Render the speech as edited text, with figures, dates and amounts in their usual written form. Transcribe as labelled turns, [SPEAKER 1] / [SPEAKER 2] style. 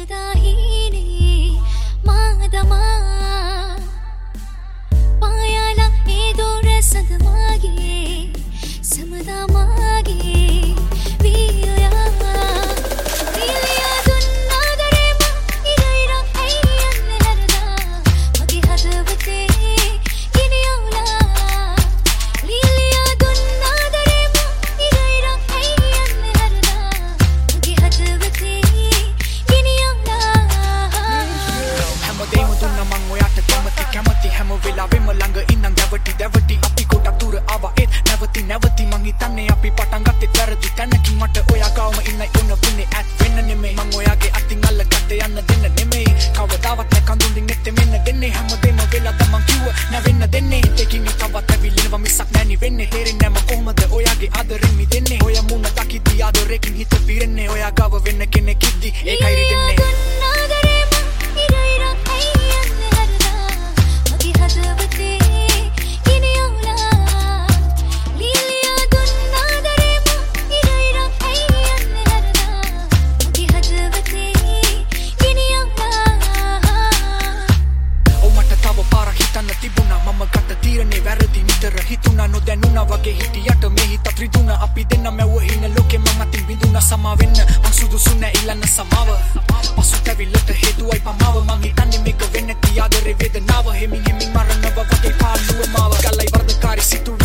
[SPEAKER 1] යුදාහිනේ මාදමා පායාලා ඒ දොර සඳමාගේ සමදමාගේ වියයා
[SPEAKER 2] නැවති මං හිතන්නේ අපි පටන් ගත්තේ වැරදි තැනකින් මට ඔයා ගාවම ඉන්නයි උන වුනේ ඇත් වෙන්න නෙමෙයි මං ඔයාගේ අතින් අල්ලගත්තේ යන්න දෙන්න නෙමෙයි කවදාවත් නැ කඳුලින් නෙත්තේ මෙන්න දෙන්නේ හැමදේම වෙලාද මං කිව්ව නැවෙන්න දෙන්නේ දෙකින් තවත් ඇවිලිනවා මිසක් නැනි වෙන්නේ තේරෙන්නේ මං කොහොමද ඔයාගේ ආදරෙන් මිදෙන්නේ ඔයා මුණ දකිද්දි ආදරෙකින් හිත පිරෙන්නේ ඔයා ගාව වෙන්න කෙනෙක් ඉද්දි ඒකයි රිදෙන්නේ වැරදි නිතර හිතුණා නොදැනුණා වගේ හිටියට මේ හිතත් රිදුණා අපි දෙන්න මැව්ව හින ලෝකෙ මං අතින් බිඳුණා සමා වෙන්න මං සුදුසු නෑ ඉල්ලන්න සමාව පසුතැවිල්ලට හේතුවයි පමාව මං හිතන්නේ මේක වෙන්නේ තියාදරේ වේදනාව හෙමින් හෙමින් මරනවා වගේ පාළුව මාව ගලයි වර්ධකාරී සිතුවිලි